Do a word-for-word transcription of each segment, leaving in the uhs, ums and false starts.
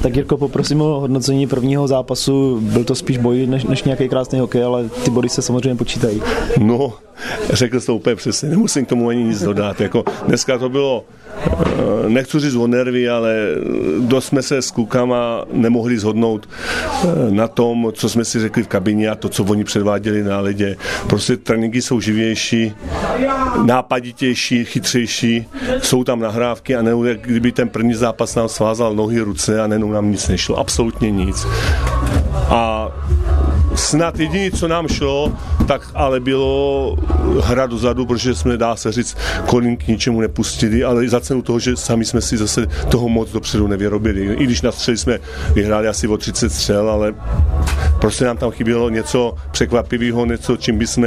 Tak Jirko, poprosím o hodnocení prvního zápasu. Byl to spíš boj než, než nějaký krásný hokej, ale ty body se samozřejmě počítají. No, řekl jsi to úplně přesně, nemusím k tomu ani nic dodat. Jako dneska to bylo, nechci říct o nervy, ale dost jsme se s klukama nemohli shodnout na tom, co jsme si řekli v kabině a to, co oni předváděli na ledě. Prostě tréninky jsou živější, nápaditější, chytřejší, jsou tam nahrávky a ne, kdyby ten první zápas nám svázal nohy, ruce a nenou nám nic nešlo, absolutně nic. A snad jediné, co nám šlo, tak ale bylo hra dozadu, protože jsme, dá se říct, Kolín k ničemu nepustili, ale za cenu toho, že sami jsme si zase toho moc dopředu nevyrobili. I když na střeli jsme vyhráli asi o třicet střel, ale prostě nám tam chybělo něco překvapivého, něco, čím bychom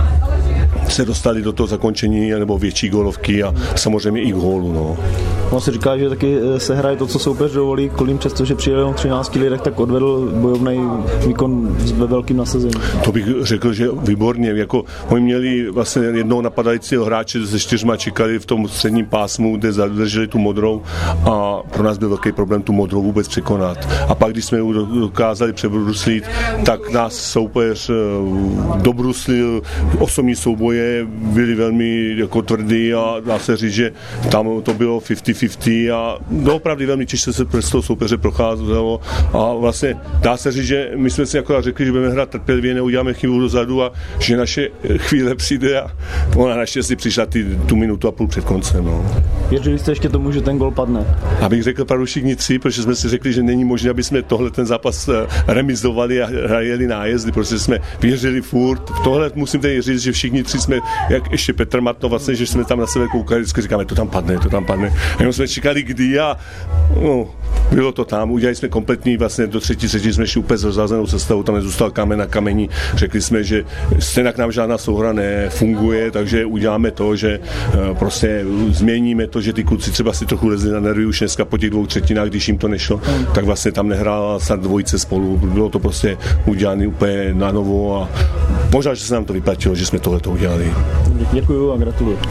se dostali do toho zakončení nebo větší gólovky a samozřejmě i gólu. No. On si říká, že taky se hraje to, co soupeř dovolí. Kolín přesto, že přijel jenom třinácti lidech, tak odvedl bojovný výkon ve velkým nasazení. To bych řekl, že výborně. Jako, oni měli vlastně jednoho napadajícího hráče se čtyřma, čekali v tom středním pásmu, kde zadrželi tu modrou a pro nás byl velký problém tu modrou vůbec překonat. A pak, když jsme ji dokázali přebruslit, tak nás soupeř dobruslil, osobní souboje byly velmi jako tvrdý a dá se říct, že tam to bylo padesát na padesát a opravdu velmi těžce se přes toho soupeře procházelo a vlastně dá se říct, že my jsme si akorát řekli, že budeme hrát trpělivě, neuděláme chybu dozadu a že naše chvíle přijde a ona naštěstí přišla ty, tu minutu a půl před koncem. No. Věřili jste ještě tomu, že ten gol padne? Abych řekl pravdu všichni tři, protože jsme si řekli, že není možné, aby jsme tohle ten zápas remizovali a hrajeli nájezdy, protože jsme věřili furt. Tohle musím tady říct, že všichni tři jsme, jak ještě Petr Matno, vlastně, že jsme tam na sebe koukali, vždycky říkáme, to tam padne, to tam padne. A jenom jsme čekali kdy a no, bylo to tam. Udělali jsme kompletní, vlastně do třetí třetí jsme šli úplně s rozházenou sestavou, tam nezůstal kámen na kameni. Řekli jsme, že stejně k nám žádná souhra nefunguje, takže uděláme to, že prostě změníme to, že ty kluci třeba si trochu lezli na nervy už dneska po těch dvou třetinách, když jim to nešlo, tak vlastně tam nehrála snad dvojice spolu. Bylo to prostě udělané úplně na novo a možná, že se nám to vyplatilo, že jsme tohle to udělali. Děkuju a gratuluju.